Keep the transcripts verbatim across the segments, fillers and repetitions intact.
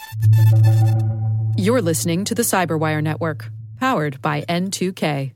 You're listening to the Cyberwire Network, powered by N two K.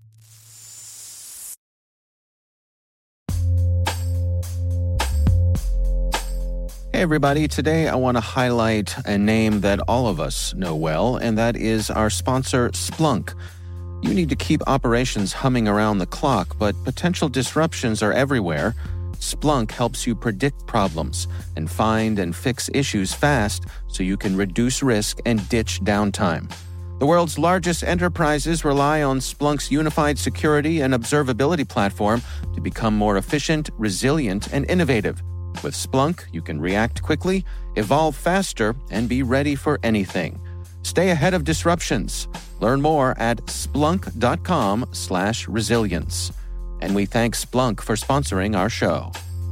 Hey everybody, today I want to highlight a name that all of us know well, and that is our sponsor, Splunk. You need to keep operations humming around the clock, but potential disruptions are everywhere. Splunk helps you predict problems and find and fix issues fast so you can reduce risk and ditch downtime. The world's largest enterprises rely on Splunk's unified security and observability platform to become more efficient, resilient, and innovative. With Splunk, you can react quickly, evolve faster, and be ready for anything. Stay ahead of disruptions. Learn more at splunk.com slash resilience. And we thank Splunk for sponsoring our show.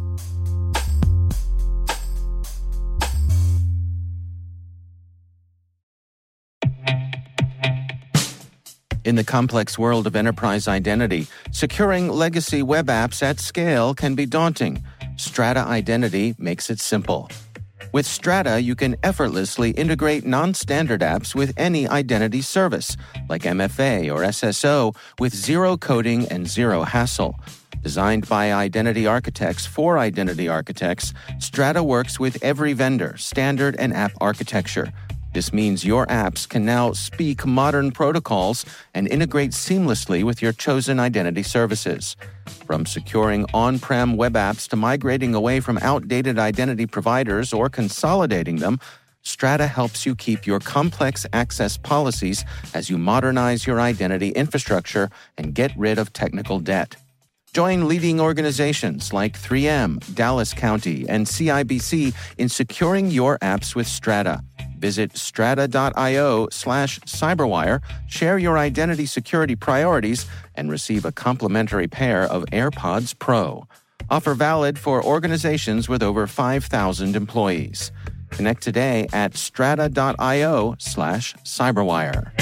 In the complex world of enterprise identity, securing legacy web apps at scale can be daunting. Strata Identity makes it simple. With Strata, you can effortlessly integrate non-standard apps with any identity service, like M F A or S S O, with zero coding and zero hassle. Designed by identity architects for identity architects, Strata works with every vendor, standard, and app architecture. This means your apps can now speak modern protocols and integrate seamlessly with your chosen identity services. From securing on-prem web apps to migrating away from outdated identity providers or consolidating them, Strata helps you keep your complex access policies as you modernize your identity infrastructure and get rid of technical debt. Join leading organizations like three M, Dallas County, and C I B C in securing your apps with Strata. Visit strata.io slash cyberwire, share your identity security priorities, and receive a complimentary pair of AirPods Pro. Offer valid for organizations with over five thousand employees. Connect today at strata.io slash cyberwire.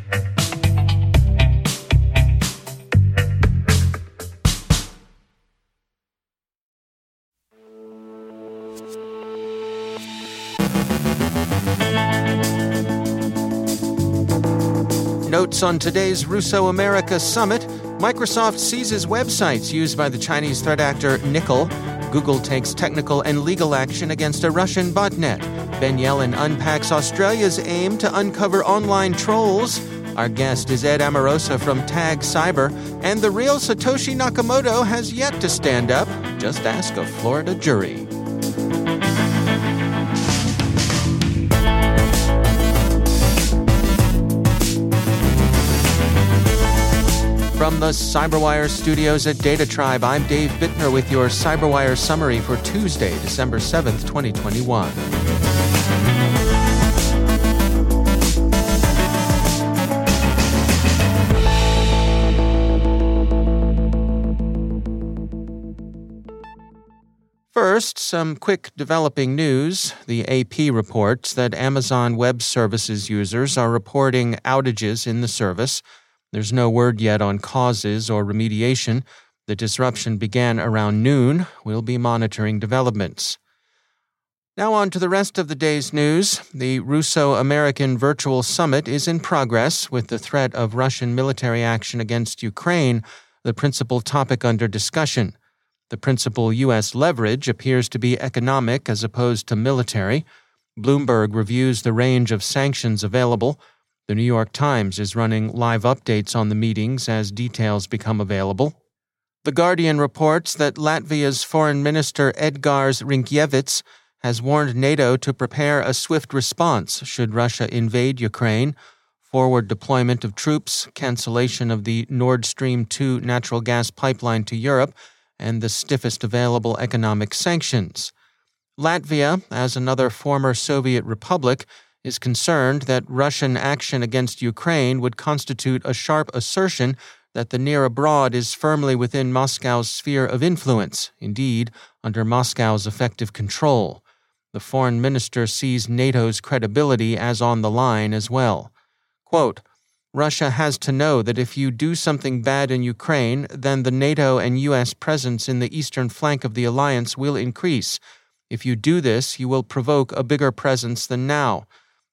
Notes on today's Russo America Summit. Microsoft seizes websites used by the Chinese threat actor Nickel. Google takes technical and legal action against a Russian botnet. Ben Yellen unpacks Australia's aim to uncover online trolls. Our guest is Ed Amorosa from Tag Cyber. And the real Satoshi Nakamoto has yet to stand up. Just ask a Florida jury. From the Cyberwire studios at Data Tribe, I'm Dave Bittner with your Cyberwire summary for Tuesday, December seventh, twenty twenty-one. First, some quick developing news. The A P reports that Amazon Web Services users are reporting outages in the service. There's no word yet on causes or remediation. The disruption began around noon. We'll be monitoring developments. Now on to the rest of the day's news. The Russo-American Virtual Summit is in progress, with the threat of Russian military action against Ukraine the principal topic under discussion. The principal U S leverage appears to be economic as opposed to military. Bloomberg reviews the range of sanctions available. The New York Times is running live updates on the meetings as details become available. The Guardian reports that Latvia's Foreign Minister Edgars Rinkēvičs has warned NATO to prepare a swift response should Russia invade Ukraine, forward deployment of troops, cancellation of the Nord Stream two natural gas pipeline to Europe, and the stiffest available economic sanctions. Latvia, as another former Soviet republic, is concerned that Russian action against Ukraine would constitute a sharp assertion that the near abroad is firmly within Moscow's sphere of influence, indeed, under Moscow's effective control. The foreign minister sees NATO's credibility as on the line as well. Quote, Russia has to know that if you do something bad in Ukraine, then the NATO and U S presence in the eastern flank of the alliance will increase. If you do this, you will provoke a bigger presence than now.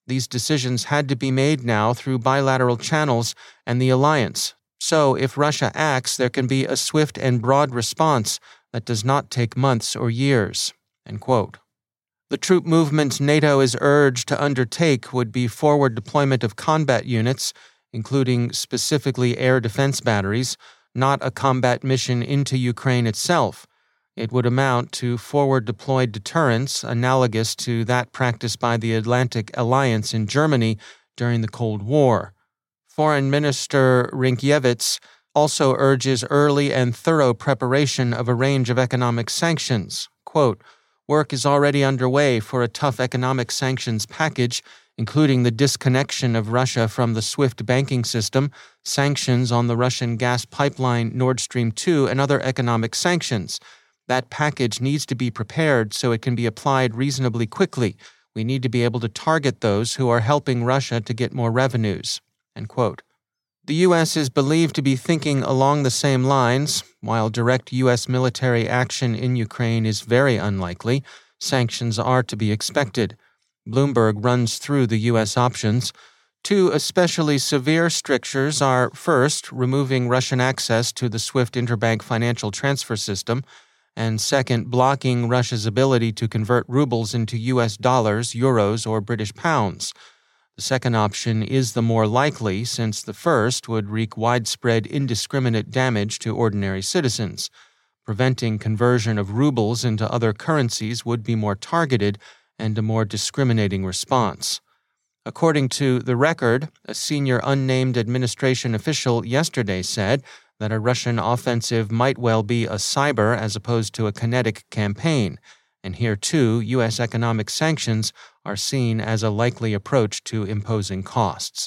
These decisions had to be made now through bilateral channels and the alliance. So, if Russia acts, there can be a swift and broad response that does not take months or years." End quote. The troop movements NATO is urged to undertake would be forward deployment of combat units, including specifically air defense batteries, not a combat mission into Ukraine itself. It would amount to forward deployed deterrence analogous to that practiced by the Atlantic Alliance in Germany during the Cold War. Foreign Minister Rinkiewicz also urges early and thorough preparation of a range of economic sanctions. Quote, "Work is already underway for a tough economic sanctions package, including the disconnection of Russia from the SWIFT banking system, sanctions on the Russian gas pipeline Nord Stream two, and other economic sanctions. That package needs to be prepared so it can be applied reasonably quickly. We need to be able to target those who are helping Russia to get more revenues." End quote. The U S is believed to be thinking along the same lines. While direct U S military action in Ukraine is very unlikely, sanctions are to be expected. Bloomberg runs through the U S options. Two especially severe strictures are, first, removing Russian access to the SWIFT interbank financial transfer system, and second, blocking Russia's ability to convert rubles into U S dollars, euros, or British pounds. The second option is the more likely, since the first would wreak widespread indiscriminate damage to ordinary citizens. Preventing conversion of rubles into other currencies would be more targeted and a more discriminating response. According to The Record, a senior unnamed administration official yesterday said that a Russian offensive might well be a cyber as opposed to a kinetic campaign, and here too U S economic sanctions are seen as a likely approach to imposing costs.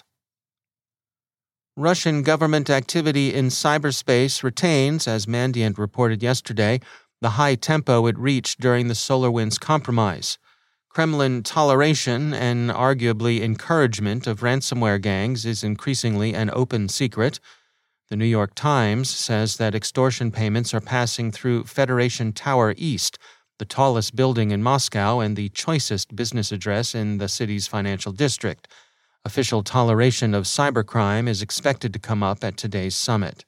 Russian government activity in cyberspace retains, as Mandiant reported yesterday, the high tempo it reached during the SolarWinds compromise. Kremlin toleration and arguably encouragement of ransomware gangs is increasingly an open secret. The New York Times says that extortion payments are passing through Federation Tower East, the tallest building in Moscow and the choicest business address in the city's financial district. Official toleration of cybercrime is expected to come up at today's summit.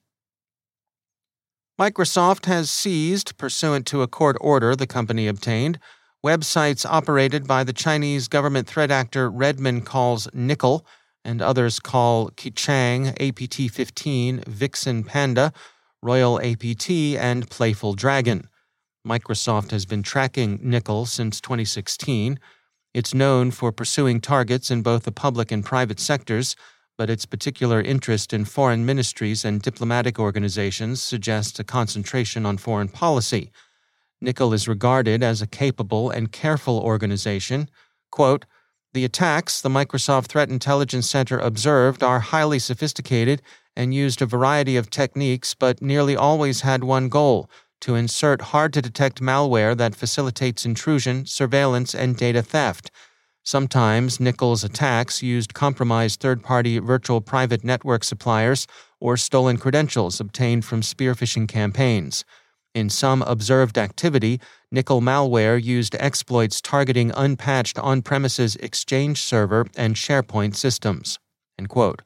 Microsoft has seized, pursuant to a court order the company obtained, websites operated by the Chinese government threat actor Redmond calls Nickel and others call Kichang, A P T fifteen, Vixen Panda, Royal A P T, and Playful Dragon. Microsoft has been tracking Nickel since twenty sixteen. It's known for pursuing targets in both the public and private sectors, but its particular interest in foreign ministries and diplomatic organizations suggests a concentration on foreign policy. Nickel is regarded as a capable and careful organization. Quote, "The attacks the Microsoft Threat Intelligence Center observed are highly sophisticated and used a variety of techniques, but nearly always had one goal: to insert hard-to-detect malware that facilitates intrusion, surveillance, and data theft. Sometimes Nickel's attacks used compromised third-party virtual private network suppliers or stolen credentials obtained from spear phishing campaigns. In some observed activity, Nickel malware used exploits targeting unpatched on-premises Exchange server and SharePoint systems." End quote.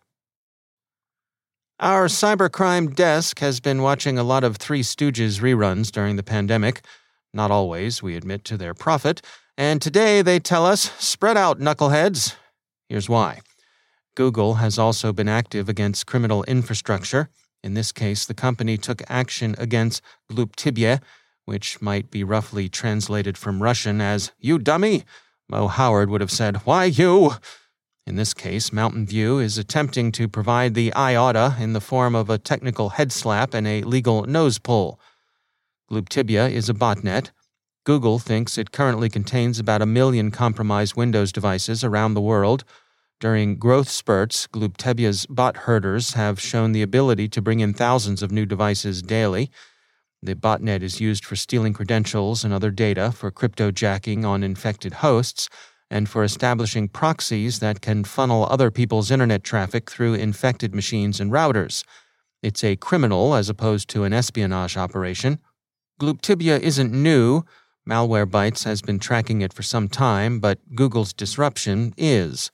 Our cybercrime desk has been watching a lot of Three Stooges reruns during the pandemic. Not always, we admit, to their profit. And today they tell us, spread out, knuckleheads. Here's why. Google has also been active against criminal infrastructure. In this case, the company took action against Gluptibia, which might be roughly translated from Russian as, "You dummy." Mo Howard would have said, "Why you?" In this case, Mountain View is attempting to provide the I O T A in the form of a technical head slap and a legal nose pull. Gluptibia is a botnet. Google thinks it currently contains about a million compromised Windows devices around the world. During growth spurts, Gluptibia's bot herders have shown the ability to bring in thousands of new devices daily. The botnet is used for stealing credentials and other data, for cryptojacking on infected hosts, and for establishing proxies that can funnel other people's internet traffic through infected machines and routers. It's a criminal as opposed to an espionage operation. Gluptibia isn't new. Malwarebytes has been tracking it for some time, but Google's disruption is.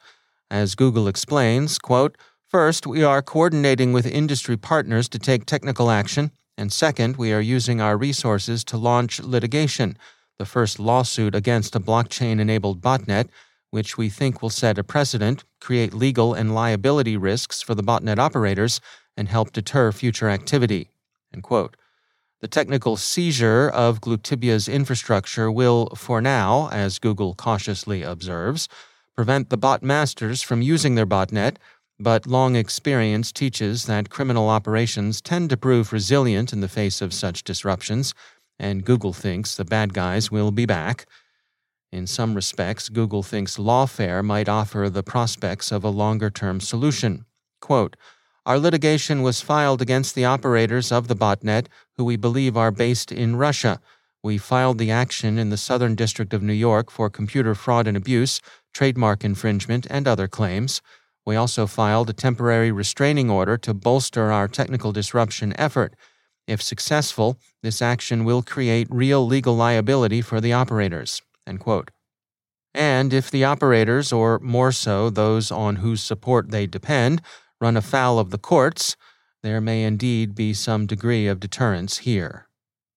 As Google explains, quote, "First, we are coordinating with industry partners to take technical action, and second, we are using our resources to launch litigation, the first lawsuit against a blockchain-enabled botnet, which we think will set a precedent, create legal and liability risks for the botnet operators, and help deter future activity." End quote. The technical seizure of Glutibia's infrastructure will, for now, as Google cautiously observes, prevent the bot masters from using their botnet, but long experience teaches that criminal operations tend to prove resilient in the face of such disruptions, and Google thinks the bad guys will be back. In some respects, Google thinks Lawfare might offer the prospects of a longer-term solution. Quote, "Our litigation was filed against the operators of the botnet, who we believe are based in Russia. We filed the action in the Southern District of New York for computer fraud and abuse, trademark infringement, and other claims. We also filed a temporary restraining order to bolster our technical disruption effort. If successful, this action will create real legal liability for the operators." End quote. And if the operators, or more so those on whose support they depend, run afoul of the courts, there may indeed be some degree of deterrence here.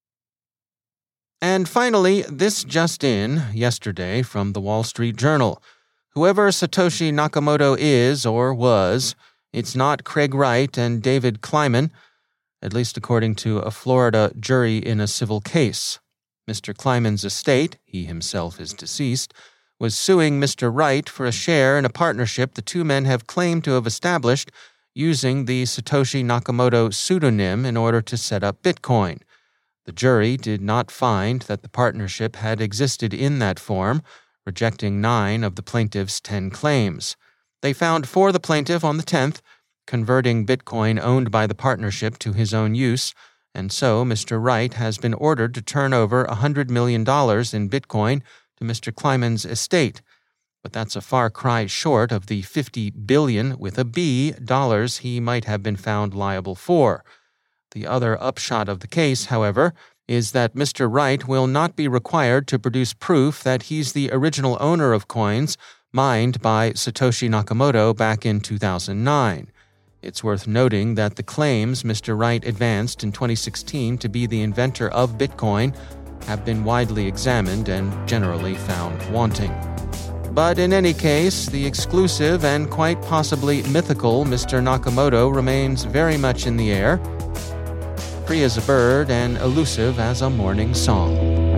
And finally, this just in, yesterday, from the Wall Street Journal. Whoever Satoshi Nakamoto is or was, it's not Craig Wright and David Kleiman, at least according to a Florida jury in a civil case. Mister Kleiman's estate, he himself is deceased, was suing Mister Wright for a share in a partnership the two men have claimed to have established using the Satoshi Nakamoto pseudonym in order to set up Bitcoin. The jury did not find that the partnership had existed in that form, rejecting nine of the plaintiff's ten claims. They found for the plaintiff on the tenth, converting Bitcoin owned by the partnership to his own use, and so Mister Wright has been ordered to turn over one hundred million dollars in Bitcoin to Mister Kleiman's estate. But that's a far cry short of the fifty billion dollars with a B dollars he might have been found liable for. The other upshot of the case, however, is that Mister Wright will not be required to produce proof that he's the original owner of coins mined by Satoshi Nakamoto back in two thousand nine. It's worth noting that the claims Mister Wright advanced in twenty sixteen to be the inventor of Bitcoin have been widely examined and generally found wanting. But in any case, the exclusive and quite possibly mythical Mister Nakamoto remains very much in the air, free as a bird and elusive as a morning song.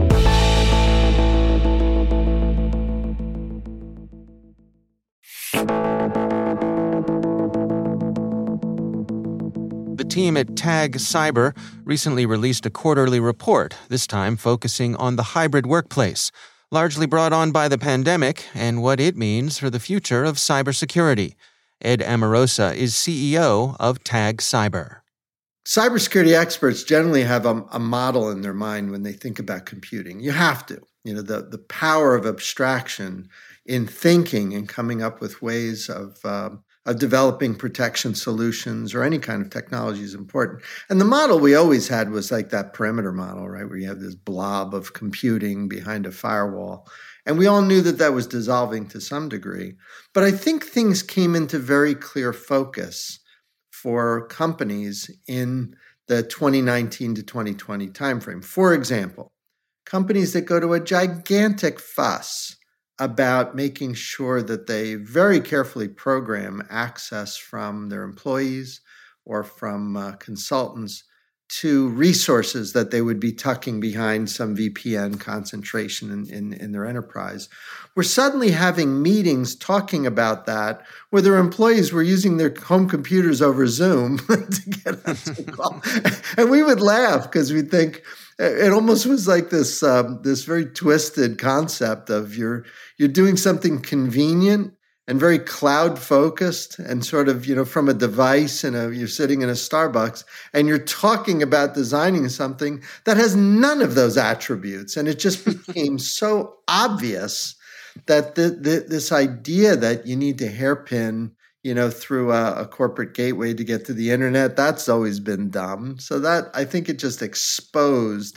The team at Tag Cyber recently released a quarterly report, this time focusing on the hybrid workplace, largely brought on by the pandemic and what it means for the future of cybersecurity. Ed Amorosa is C E O of Tag Cyber. Cybersecurity experts generally have a, a model in their mind when they think about computing. You have to. You know, the, the power of abstraction in thinking and coming up with ways of uh, of developing protection solutions or any kind of technology is important. And the model we always had was like that perimeter model, right, where you have this blob of computing behind a firewall. And we all knew that that was dissolving to some degree. But I think things came into very clear focus for companies in the twenty nineteen to twenty twenty timeframe. For example, companies that go to a gigantic fuss about making sure that they very carefully program access from their employees or from uh, consultants to resources that they would be tucking behind some V P N concentration in, in, in their enterprise. We're suddenly having meetings talking about that where their employees were using their home computers over Zoom to get on the call. And we would laugh because we'd think, it almost was like this um, this very twisted concept of you're you're doing something convenient and very cloud focused and sort of, you know, from a device and a, you're sitting in a Starbucks and you're talking about designing something that has none of those attributes. And it just became so obvious that the, the, this idea that you need to hairpin, you know, through a, a corporate gateway to get to the internet, that's always been dumb. So that, I think it just exposed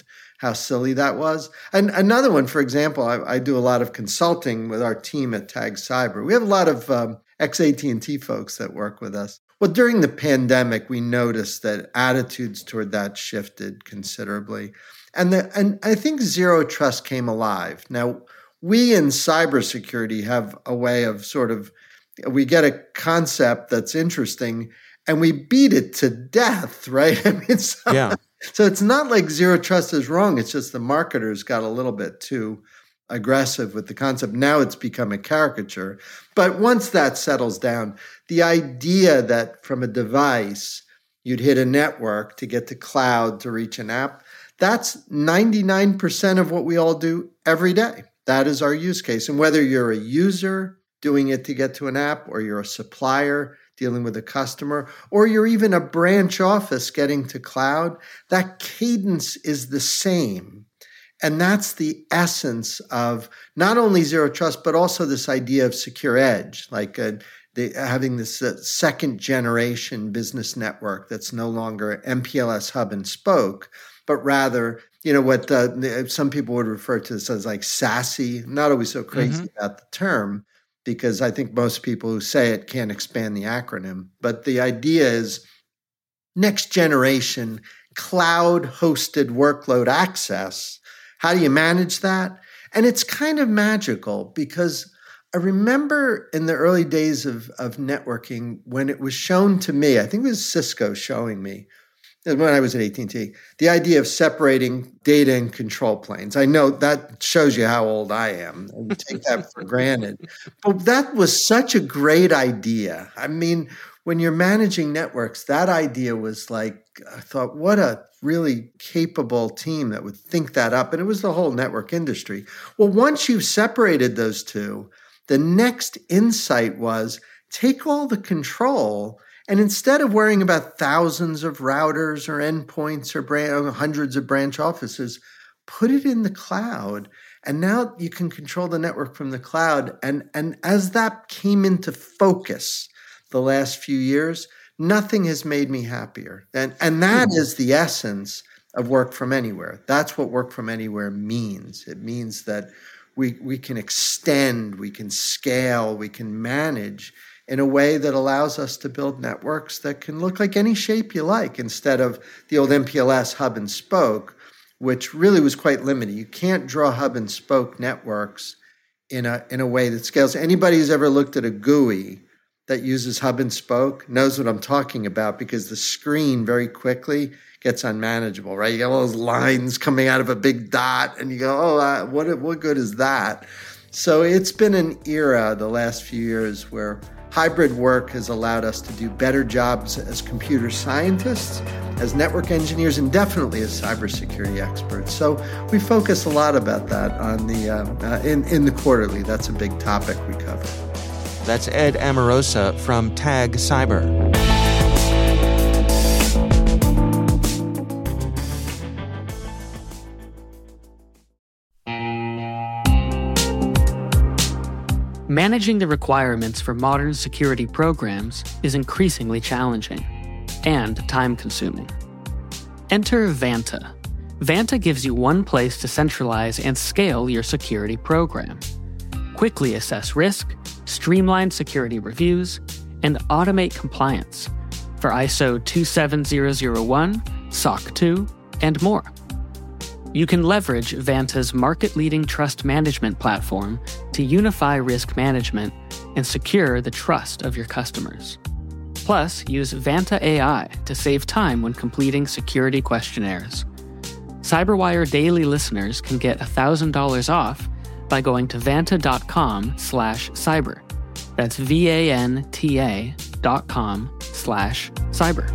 how silly that was. And another one, for example, I, I do a lot of consulting with our team at Tag Cyber. We have a lot of um, ex-A T and T folks that work with us. Well, during the pandemic, we noticed that attitudes toward that shifted considerably. And, the, and I think zero trust came alive. Now, we in cybersecurity have a way of sort of, we get a concept that's interesting and we beat it to death, right? I mean, so, yeah. so it's not like zero trust is wrong. It's just the marketers got a little bit too aggressive with the concept. Now it's become a caricature. But once that settles down, the idea that from a device, you'd hit a network to get to cloud to reach an app, that's ninety-nine percent of what we all do every day. That is our use case. And whether you're a user doing it to get to an app, or you're a supplier dealing with a customer, or you're even a branch office getting to cloud, that cadence is the same. And that's the essence of not only zero trust, but also this idea of secure edge, like uh, the, having this uh, second generation business network that's no longer M P L S hub and spoke, but rather, you know, what uh, some people would refer to this as like SASE. I'm not always so crazy mm-hmm. about the term, because I think most people who say it can't expand the acronym. But the idea is next generation cloud-hosted workload access. How do you manage that? And it's kind of magical, because I remember in the early days of, of networking when it was shown to me, I think it was Cisco showing me, when I was at A T and T, the idea of separating data and control planes. I know that shows you how old I am. I take that for granted. But that was such a great idea. I mean, when you're managing networks, that idea was like, I thought, what a really capable team that would think that up. And it was the whole network industry. Well, once you've separated those two, the next insight was take all the control, and instead of worrying about thousands of routers or endpoints or brand, hundreds of branch offices, put it in the cloud. And now you can control the network from the cloud. And, and as that came into focus the last few years, nothing has made me happier. And, and that mm-hmm. is the essence of work from anywhere. That's what work from anywhere means. It means that we, we can extend, we can scale, we can manage in a way that allows us to build networks that can look like any shape you like, instead of the old M P L S hub and spoke, which really was quite limited. You can't draw hub and spoke networks in a in a way that scales. Anybody who's ever looked at a G U I that uses hub and spoke knows what I'm talking about, because the screen very quickly gets unmanageable, right? You got all those lines coming out of a big dot, and you go, oh, uh, what what good is that? So it's been an era the last few years where hybrid work has allowed us to do better jobs as computer scientists, as network engineers, and definitely as cybersecurity experts. So we focus a lot about that on the uh, uh, in, in the quarterly. That's a big topic we cover. That's Ed Amorosa from Tag Cyber. Managing the requirements for modern security programs is increasingly challenging and time-consuming. Enter Vanta. Vanta gives you one place to centralize and scale your security program. Quickly assess risk, streamline security reviews, and automate compliance for I S O two seven zero zero one, S O C two, and more. You can leverage Vanta's market-leading trust management platform to unify risk management and secure the trust of your customers. Plus, use Vanta A I to save time when completing security questionnaires. CyberWire Daily listeners can get one thousand dollars off by going to vanta.com slash cyber. That's V-A-N-T-A dot com slash cyber.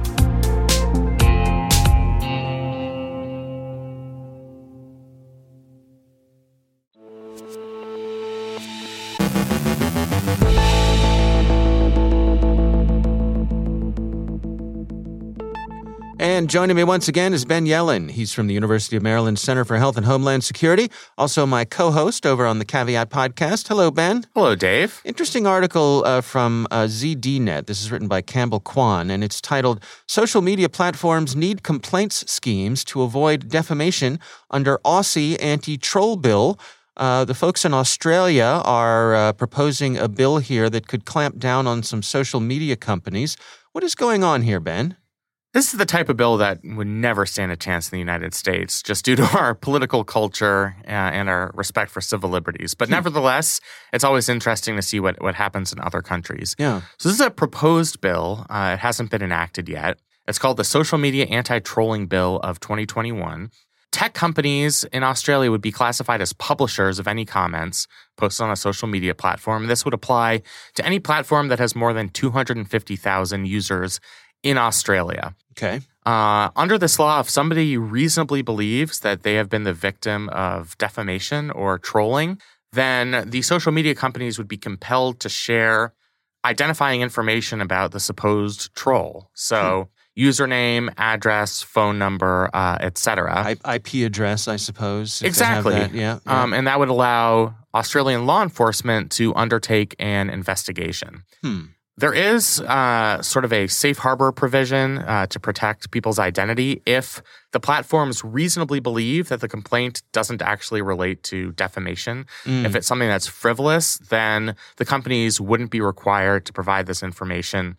And joining me once again is Ben Yelin. He's from the University of Maryland Center for Health and Homeland Security, also my co-host over on the Caveat podcast. Hello, Ben. Hello, Dave. Interesting article uh, from uh, Z D Net. This is written by Campbell Kwan, and it's titled, Social Media Platforms Need Complaints Schemes to Avoid Defamation Under Aussie Anti-Troll Bill. Uh, the folks in Australia are uh, proposing a bill here that could clamp down on some social media companies. What is going on here, Ben? This is the type of bill that would never stand a chance in the United States, just due to our political culture uh, and our respect for civil liberties. But hmm. nevertheless, it's always interesting to see what, what happens in other countries. Yeah. So this is a proposed bill. Uh, it hasn't been enacted yet. It's called the Social Media Anti-Trolling Bill of twenty twenty-one. Tech companies in Australia would be classified as publishers of any comments posted on a social media platform. This would apply to any platform that has more than two hundred fifty thousand users in Australia. Okay. Uh, under this law, if somebody reasonably believes that they have been the victim of defamation or trolling, then the social media companies would be compelled to share identifying information about the supposed troll. So hmm. username, address, phone number, uh, et cetera. I P address, I suppose. Exactly. Yeah, yeah. Um, and that would allow Australian law enforcement to undertake an investigation. Hmm. There is uh, sort of a safe harbor provision uh, to protect people's identity if the platforms reasonably believe that the complaint doesn't actually relate to defamation. Mm. If it's something that's frivolous, then the companies wouldn't be required to provide this information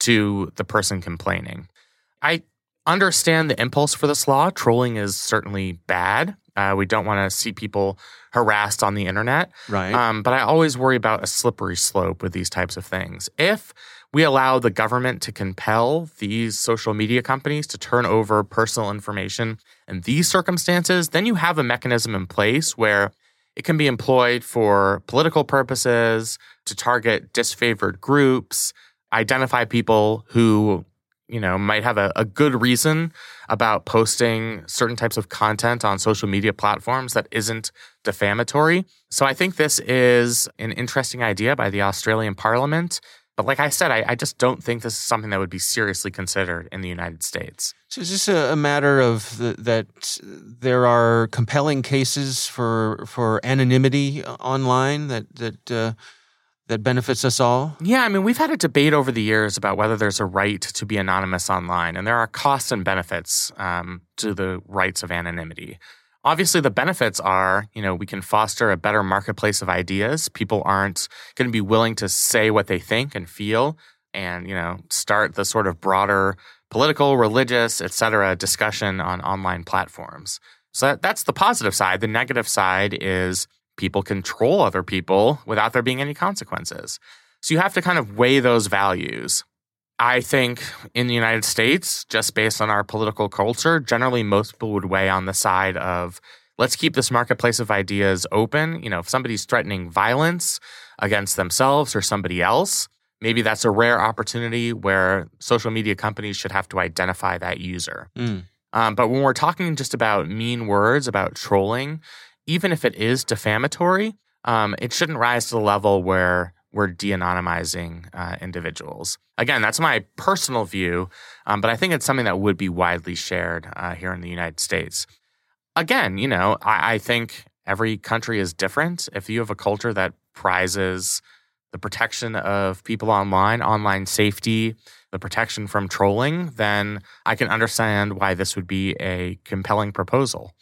to the person complaining. I understand the impulse for this law. Trolling is certainly bad. Uh, we don't want to see people harassed on the internet. Right. Um, but I always worry about a slippery slope with these types of things. If we allow the government to compel these social media companies to turn over personal information in these circumstances, then you have a mechanism in place where it can be employed for political purposes, to target disfavored groups, identify people who you know, might have a, a good reason about posting certain types of content on social media platforms that isn't defamatory. So I think this is an interesting idea by the Australian Parliament. But like I said, I, I just don't think this is something that would be seriously considered in the United States. So is this a, a matter of the, that there are compelling cases for for anonymity online that that uh, that benefits us all? Yeah, I mean, we've had a debate over the years about whether there's a right to be anonymous online, and there are costs and benefits um, to the rights of anonymity. Obviously, the benefits are, you know, we can foster a better marketplace of ideas. People aren't going to be willing to say what they think and feel and, you know, start the sort of broader political, religious, et cetera, discussion on online platforms. So that, that's the positive side. The negative side is people control other people without there being any consequences. So you have to kind of weigh those values. I think in the United States, just based on our political culture, generally most people would weigh on the side of let's keep this marketplace of ideas open. You know, if somebody's threatening violence against themselves or somebody else, maybe that's a rare opportunity where social media companies should have to identify that user. Mm. Um, but when we're talking just about mean words, about trolling, even if it is defamatory, um, it shouldn't rise to the level where we're de-anonymizing uh, individuals. Again, that's my personal view, um, but I think it's something that would be widely shared uh, here in the United States. Again, you know, I, I think every country is different. If you have a culture that prizes the protection of people online, online safety, the protection from trolling, then I can understand why this would be a compelling proposal.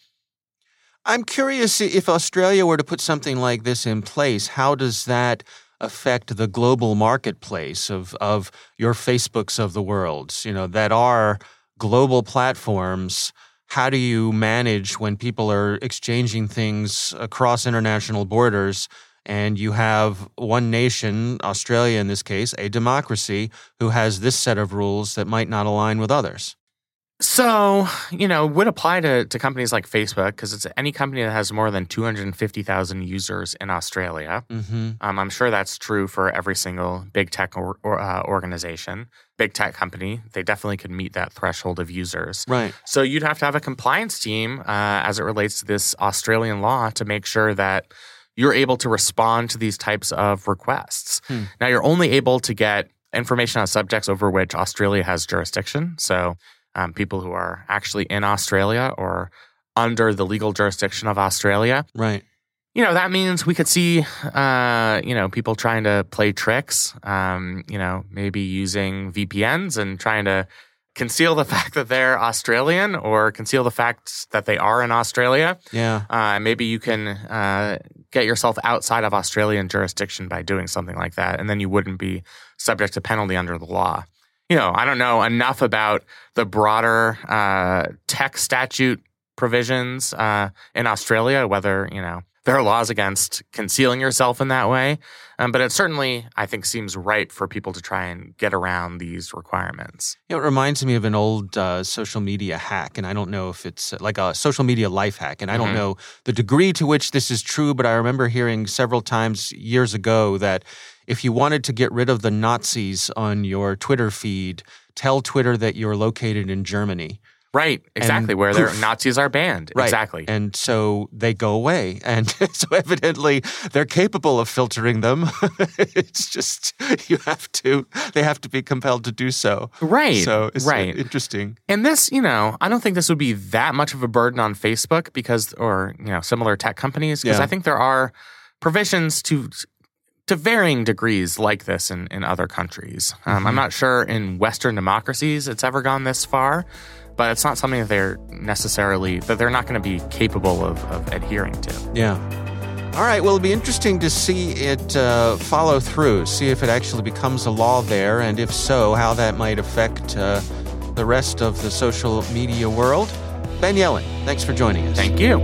I'm curious if Australia were to put something like this in place, how does that affect the global marketplace of, of your Facebooks of the world, you know, that are global platforms? How do you manage when people are exchanging things across international borders and you have one nation, Australia in this case, a democracy, who has this set of rules that might not align with others? So, you know, would apply to, to companies like Facebook because it's any company that has more than two hundred fifty thousand users in Australia. Mm-hmm. Um, I'm sure that's true for every single big tech or, or, uh, organization, big tech company. They definitely could meet that threshold of users. Right. So you'd have to have a compliance team uh, as it relates to this Australian law to make sure that you're able to respond to these types of requests. Hmm. Now, you're only able to get information on subjects over which Australia has jurisdiction. So um, people who are actually in Australia or under the legal jurisdiction of Australia. Right. You know, that means we could see, uh, you know, people trying to play tricks, um, you know, maybe using V P Ns and trying to conceal the fact that they're Australian or conceal the fact that they are in Australia. Yeah. Uh, maybe you can uh, get yourself outside of Australian jurisdiction by doing something like that, and then you wouldn't be subject to penalty under the law. You know, I don't know enough about the broader uh, tech statute provisions uh, in Australia, whether, you know, there are laws against concealing yourself in that way. Um, but it certainly, I think, seems right for people to try and get around these requirements. It reminds me of an old uh, social media hack, and I don't know if it's like a social media life hack, and I don't Mm-hmm. know the degree to which this is true, but I remember hearing several times years ago that if you wanted to get rid of the Nazis on your Twitter feed, tell Twitter that you're located in Germany. Right, exactly, And where their poof. Nazis are banned. Right. Exactly. And so they go away. And so evidently they're capable of filtering them. It's just, you have to, they have to be compelled to do so. Right, So it's right. interesting. And this, you know, I don't think this would be that much of a burden on Facebook because, or, you know, similar tech companies, because Yeah. I think there are provisions to to varying degrees like this in, in other countries. Um, Mm-hmm. I'm not sure in Western democracies it's ever gone this far, but it's not something that they're necessarily, that they're not going to be capable of, of adhering to. Yeah. All right. Well, it'll be interesting to see it uh, follow through, see if it actually becomes a law there, and if so, how that might affect uh, the rest of the social media world. Ben Yelin, thanks for joining us. Thank you.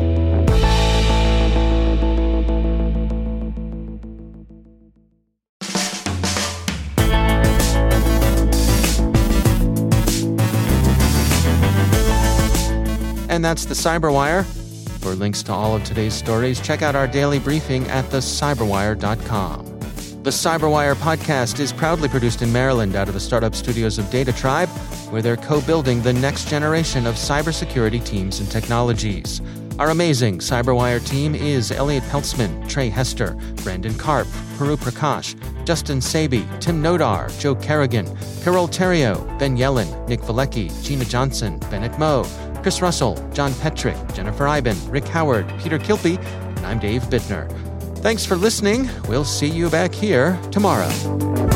And that's the Cyberwire. For links to all of today's stories, check out our daily briefing at the cyberwire dot com. The Cyberwire podcast is proudly produced in Maryland out of the startup studios of Data Tribe, where they're co-building the next generation of cybersecurity teams and technologies. Our amazing Cyberwire team is Elliot Peltzman, Trey Hester, Brandon Karp, Puru Prakash, Justin Sabi, Tim Nodar, Joe Kerrigan, Carol Terrio, Ben Yelin, Nick Valecki, Gina Johnson, Bennett Moe, Chris Russell, John Petrick, Jennifer Iben, Rick Howard, Peter Kilpie, and I'm Dave Bittner. Thanks for listening. We'll see you back here tomorrow.